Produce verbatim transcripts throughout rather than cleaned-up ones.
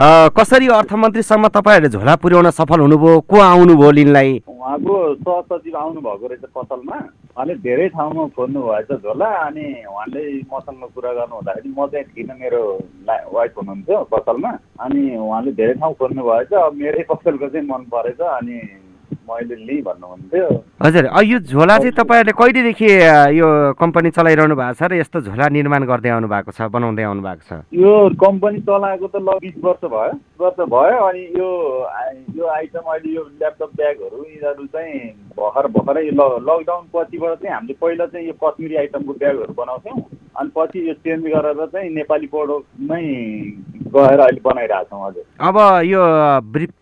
कसरी अर्थमन्त्रीसम्म तपाईँहरूले झोला पुर्याउन सफल हुनुभयो? को आउनुभयो लिनलाई? उहाँको सहसचिव आउनु भएको रहेछ पसलमा, अनि धेरै ठाउँमा खोज्नु भएछ झोला। अनि उहाँले मसँग कुरा गर्नु हुँदाखेरि म चाहिँ थिइनँ, मेरो वाइफ हुनुहुन्थ्यो पसलमा, अनि उहाँले धेरै ठाउँ खोज्नु भएछ। अब मेरै पसलको चाहिँ मन परेछ अनि मैले लिएँ भन्नुहुन्थ्यो। हजुर, यो झोला चाहिँ तपाईँहरूले कहिलेदेखि यो कम्पनी चलाइरहनु भएको छ र यस्तो झोला निर्माण गर्दै आउनु भएको छ, बनाउँदै आउनु भएको छ? यो कम्पनी चलाएको त लगभग बिस वर्ष भयो वर्ष भयो अनि यो यो आइटम अहिले यो ल्यापटप ब्यागहरू यिनीहरू चाहिँ भर्खर भर्खरै लकडाउन पछिबाट चाहिँ हामीले पहिला चाहिँ यो कश्मिरी आइटमको ब्यागहरू बनाउँथ्यौँ, अनि पछि यो चेन्ज गरेर चाहिँ नेपाली प्रोडक्टमै गएर अहिले बनाइरहेको छौँ। हजुर, अब यो ब्रिफ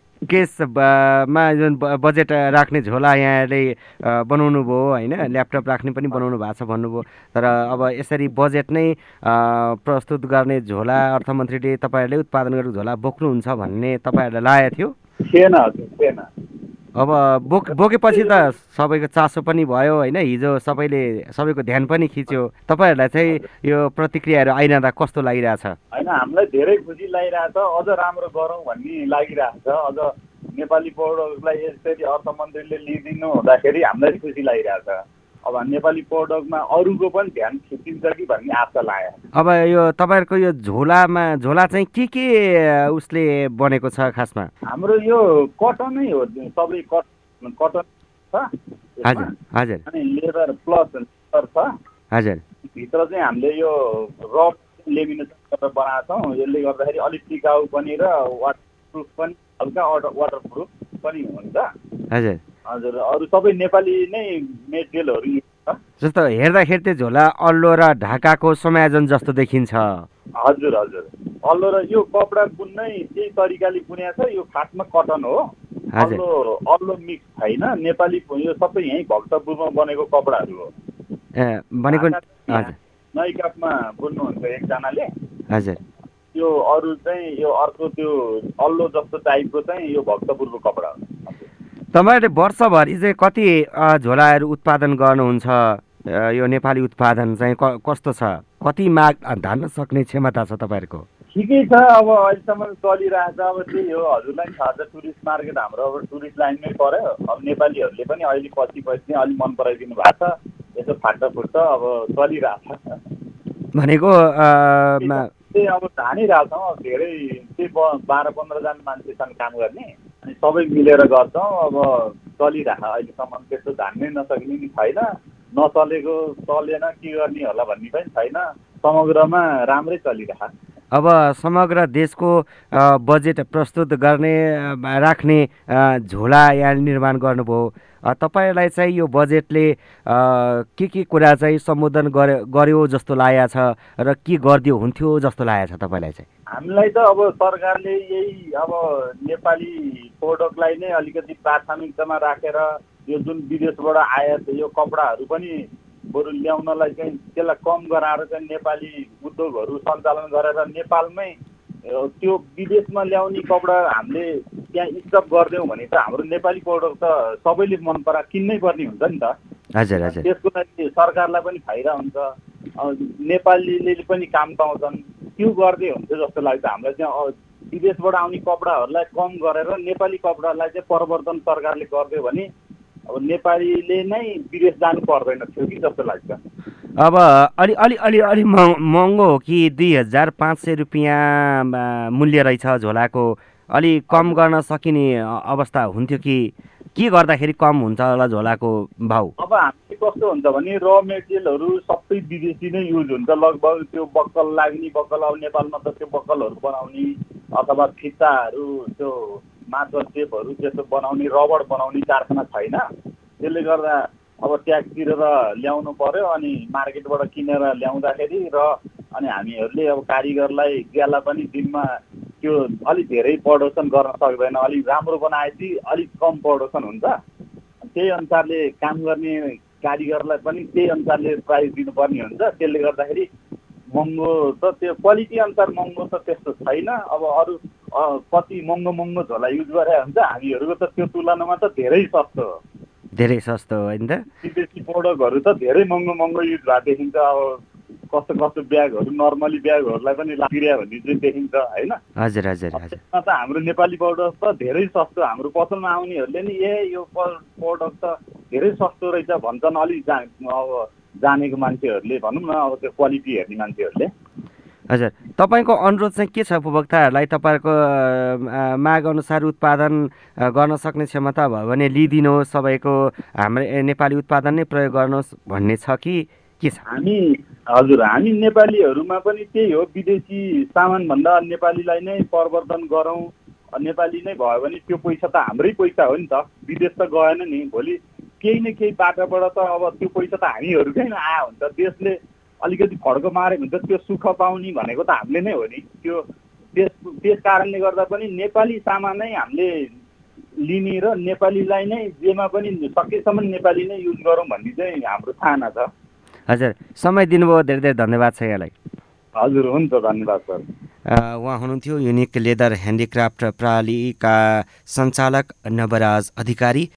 केसमा जुन बजेट राख्ने झोला यहाँले बनाउनु भयो होइन, ल्यापटप राख्ने पनि बनाउनु भएको छ भन्नुभयो, तर अब यसरी बजेट नै प्रस्तुत गर्ने झोला अर्थमन्त्रीले तपाईँहरूले उत्पादन गरेको झोला बोक्नुहुन्छ भन्ने तपाईँहरूलाई लागेको थियो? थिएन हजुर, थिएन। अब बोक बोकेपछि त सबैको चासो पनि भयो होइन, हिजो सबैले सबैको ध्यान पनि खिच्यो। तपाईँहरूलाई चाहिँ यो प्रतिक्रियाहरू आइरहँदा कस्तो लागिरहेछ? होइन, हामीलाई धेरै खुसी लागिरहेछ, अझ राम्रो गरौँ भन्ने लागिरहेछ। अझ नेपाली प्रोडक्टलाई यसरी अर्थमन्त्रीले लिइदिनु हुँदाखेरि हामीलाई खुसी लागिरहेछ। अब नेपाली प्रोडक्टमा अरूको पनि ध्यान खिचिन्छ कि भन्ने आशा लाग्यो। अब यो तपाईँहरूको यो झोलामा झोला चाहिँ के के उसले बनेको छ खासमा? हाम्रो यो कटनै हो, सबै कटन कटन छ। हजुर हजुर। अनि लेदर प्लस लेदर छ। हजुर। भित्र चाहिँ हामीले यो रड लेमिनेसन गरेर बनाएको छौँ। यसले गर्दाखेरि अलिक टिकाउ पनि र वाटरप्रुफ पनि, हल्का वाटर वाटरप्रुफ पनि हुन्छ। हजुर हजुर, अरू सबै नेपाली नै मेटेरियलहरू छ। जस्तो हेर्दाखेरि त्यो झोला अल्लो र ढाकाको समायोजन जस्तो देखिन्छ। हजुर हजुर, अल्लो र यो कपडा बुन्नै त्यही तरिकाले बुनेको छ। यो खासमा कटन हो, अल्लो अल्लो मिक्स छैन। नेपाली यो सबै यहीँ भक्तपुरमा बनेको कपडाहरू हो। ए भनेको नैकापमा बुन्नुहुन्छ एकजनाले। हजुर, यो अरू चाहिँ यो अर्को त्यो अल्लो जस्तो टाइपको चाहिँ यो भक्तपुरको कपडा हो। तपाईँहरूले वर्षभरि चाहिँ कति झोलाहरू उत्पादन गर्नुहुन्छ? यो नेपाली उत्पादन चाहिँ कस्तो छ? कति माग धान्न सक्ने क्षमता छ तपाईँहरूको? ठिकै छ, अब अहिलेसम्म चलिरहेछ। अब त्यही हो, हजुरलाई थाहा छ टुरिस्ट मार्केट हाम्रो अब टुरिस्ट लाइनमै पर्यो। अब नेपालीहरूले पनि अहिले पछि पछि अलिक मन पराइदिनु भएको छ, यसो फाट्दा फुट्छ अब चलिरहेछ। भनेको त्यही अब धानिरहेछौँ। अब धेरै त्यही बाह्र पन्ध्रजना मान्छे छन् काम गर्ने, अनि सबै मिलेर गर्छौँ। अब चलिरह अहिलेसम्म त्यस्तो धान्नै नसक्ने नि छैन, नचलेको चलेन के गर्ने होला भन्ने पनि छैन। समग्रमा राम्रै चलिरह। अब समग्र देशको बजेट प्रस्तुत गर्ने राख्ने झोला यहाँ निर्माण गर्नुभयो, तपाईँहरूलाई चाहिँ यो बजेटले के के कुरा चाहिँ सम्बोधन गर्यो गर्यो जस्तो लागेको छ र के गरिदियो हुन्थ्यो जस्तो लागेको छ तपाईँलाई चाहिँ? हामीलाई त अब सरकारले यही अब नेपाली प्रोडक्टलाई नै अलिकति प्राथमिकतामा राखेर यो जुन विदेशबाट आयात यो कपडाहरू पनि बरु ल्याउनलाई चाहिँ त्यसलाई कम गराएर चाहिँ नेपाली उद्योगहरू सञ्चालन गरेर नेपालमै त्यो विदेशमा ल्याउने कपडा हामीले त्यहाँ स्टक गरिदियौँ भने त हाम्रो नेपाली प्रोडक्ट त सबैले मन परा किन्नै पर्ने हुन्छ नि त। हजुर हजुर। त्यसको लागि सरकारलाई पनि फाइदा हुन्छ, नेपालीले पनि काम पाउँछन्, त्यो गर्दै हुन्छ जस्तो लाग्छ हामीलाई। चाहिँ विदेशबाट आउने कपडाहरूलाई कम गरेर नेपाली कपडालाई चाहिँ परिवर्तन सरकारले गरिदियो भने अब नेपालीले नै विदेश जानु पर्दैन थियो कि जस्तो लाग्छ। अब अलि अलि अलि अलि महँगो हो कि दुई हजार पाँच सय रुपियाँ मूल्य रहेछ झोलाको, अलि कम गर्न सकिने अवस्था हुन्थ्यो कि के गर्दाखेरि कम हुन्छ होला झोलाको भाउ? अब हामीले कस्तो हुन्छ भने र मेटेरियलहरू सबै विदेशी नै युज हुन्छ लगभग। त्यो बक्कल लाग्ने बक्कल अब नेपालमा त त्यो बक्कलहरू बनाउने अथवा फित्ताहरू त्यो मार्बल टेपहरू त्यस्तो बनाउने रबर बनाउने कारखाना छैन। त्यसले गर्दा अब ट्याक्स तिरेर ल्याउनु पर्यो, अनि मार्केटबाट किनेर ल्याउँदाखेरि र अनि हामीहरूले अब कारिगरलाई ग्याला पनि दिनमा त्यो अलिक धेरै प्रडक्सन गर्न सक्दैन। अलिक राम्रो बनाएपछि अलिक कम प्रडक्सन हुन्छ, त्यही अनुसारले काम गर्ने कारिगरलाई पनि त्यही अनुसारले प्राइस दिनुपर्ने हुन्छ। त्यसले गर्दाखेरि महँगो त त्यो क्वालिटी अनुसार महँगो त त्यस्तो छैन। अब अरू कति महँगो महँगो झोला युज गरेर हुन्छ, हामीहरूको त त्यो तुलनामा त धेरै सस्तो हो। धेरै सस्तो होइन त? विदेशी प्रोडक्टहरू त धेरै महँगो महँगो युज भएको देखिन्छ। अब कस्तो कस्तो ब्यागहरू नर्मली ब्यागहरूलाई पनि लागिरह्यो भन्ने चाहिँ देखिन्छ होइन। हजुर हजुर हजुर त्यसमा त हाम्रो नेपाली प्रडक्ट त धेरै सस्तो, हाम्रो पसलमा आउनेहरूले नि ए यो प्रडक्ट त धेरै सस्तो रहेछ भन्छन्, अलिक जा अब जानेको मान्छेहरूले भनौँ न, अब त्यो क्वालिटी हेर्ने मान्छेहरूले। हजुर, तपाईँको अनुरोध चाहिँ के छ उपभोक्ताहरूलाई? तपाईँहरूको माग अनुसार उत्पादन गर्न सक्ने क्षमता भयो भने लिइदिनुहोस्, सबैको हाम्रो नेपाली उत्पादन नै प्रयोग गर्नुहोस् भन्ने छ कि के छ? हामी हजुर हामी नेपालीहरूमा पनि त्यही हो, विदेशी सामानभन्दा नेपालीलाई नै प्रवर्धन गरौँ। नेपाली नै भयो भने त्यो पैसा त हाम्रै पैसा हो नि त, विदेश त गएन नि। भोलि केही न केही बाटोबाट त अब त्यो पैसा त हामीहरूकै आयो हुन्छ, देशले अलिकति फड्को मारेको हुन्छ, त्यो सुख पाउने भनेको त हामीले नै हो नि। त्यो त्यस त्यस कारणले गर्दा पनि नेपाली सामानै हामीले लिने र नेपालीलाई नै जेमा पनि सकेसम्म नेपाली नै युज गरौँ भन्ने चाहिँ हाम्रो चाहना छ। हजुर, समय दिनुभयो, धेरै धेरै धन्यवाद छ यहाँलाई। हजुर हुन्छ, धन्यवाद सर। उहाँ हुनुहुन्थ्यो युनिक लेदर ह्यान्डिक्राफ्ट प्रणालीका सञ्चालक नवराज अधिकारी।